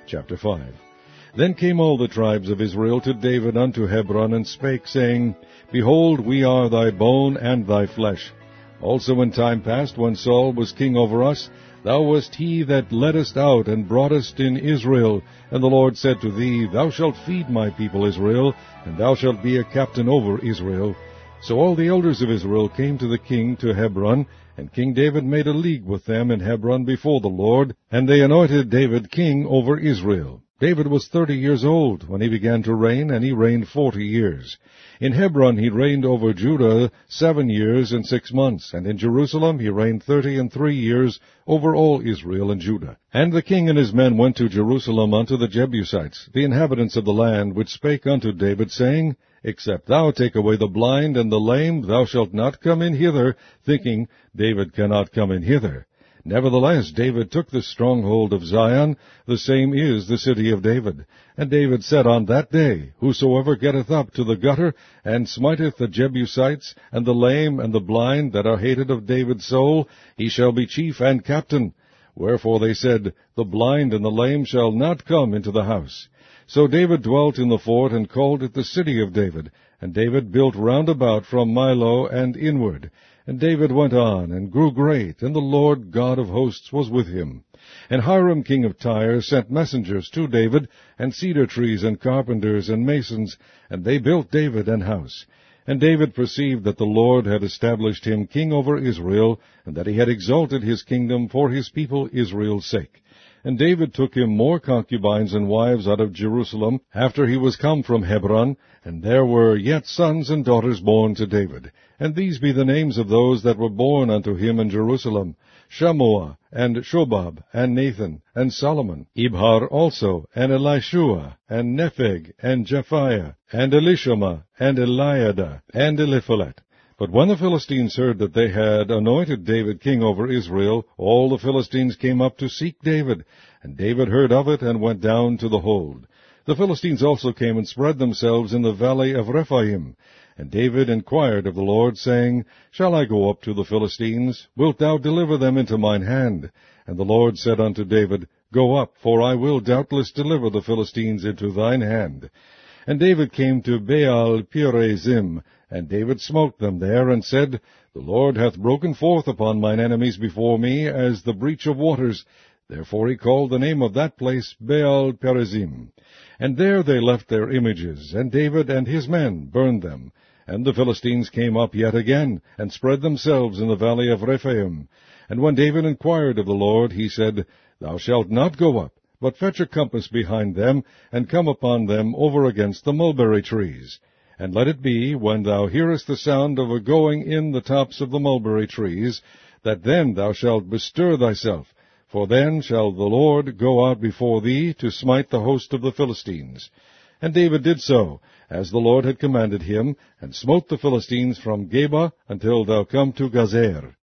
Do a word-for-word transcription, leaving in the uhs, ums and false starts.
Chapter five. Then came all the tribes of Israel to David unto Hebron, and spake, saying, Behold, we are thy bone and thy flesh. Also in time past, when Saul was king over us, thou wast he that leddest out and broughtest in Israel. And the Lord said to thee, Thou shalt feed my people Israel, and thou shalt be a captain over Israel. So all the elders of Israel came to the king to Hebron, and King David made a league with them in Hebron before the Lord, and they anointed David king over Israel. David was thirty years old when he began to reign, and he reigned forty years. In Hebron he reigned over Judah seven years and six months, and in Jerusalem he reigned thirty and three years over all Israel and Judah. And the king and his men went to Jerusalem unto the Jebusites, the inhabitants of the land, which spake unto David, saying, Except thou take away the blind and the lame, thou shalt not come in hither, thinking, David cannot come in hither. Nevertheless, David took the stronghold of Zion, the same is the city of David. And David said on that day, Whosoever getteth up to the gutter, and smiteth the Jebusites, and the lame, and the blind, that are hated of David's soul, he shall be chief and captain. Wherefore they said, The blind and the lame shall not come into the house. So David dwelt in the fort, and called it the city of David. And David built round about from Millo and inward. And David went on, and grew great, and the Lord God of hosts was with him. And Hiram king of Tyre sent messengers to David, and cedar trees, and carpenters, and masons, and they built David an house. And David perceived that the Lord had established him king over Israel, and that he had exalted his kingdom for his people Israel's sake. And David took him more concubines and wives out of Jerusalem, after he was come from Hebron, and there were yet sons and daughters born to David. And these be the names of those that were born unto him in Jerusalem, Shammua, and Shobab, and Nathan, and Solomon, Ibhar also, and Elishua, and Nepheg, and Japhiah, and Elishama, and Eliada, and Eliphalet. But when the Philistines heard that they had anointed David king over Israel, all the Philistines came up to seek David. And David heard of it, and went down to the hold. The Philistines also came and spread themselves in the valley of Rephaim. And David inquired of the Lord, saying, Shall I go up to the Philistines? Wilt thou deliver them into mine hand? And the Lord said unto David, Go up, for I will doubtless deliver the Philistines into thine hand. And David came to Baal Perazim, and David smote them there, and said, The Lord hath broken forth upon mine enemies before me, as the breach of waters. Therefore he called the name of that place Baal Perazim. And there they left their images, and David and his men burned them. And the Philistines came up yet again, and spread themselves in the valley of Rephaim. And when David inquired of the Lord, he said, Thou shalt not go up, but fetch a compass behind them, and come upon them over against the mulberry trees. And let it be, when thou hearest the sound of a going in the tops of the mulberry trees, that then thou shalt bestir thyself, for then shall the Lord go out before thee to smite the host of the Philistines. And David did so, as the Lord had commanded him, and smote the Philistines from Geba until thou come to Gazer.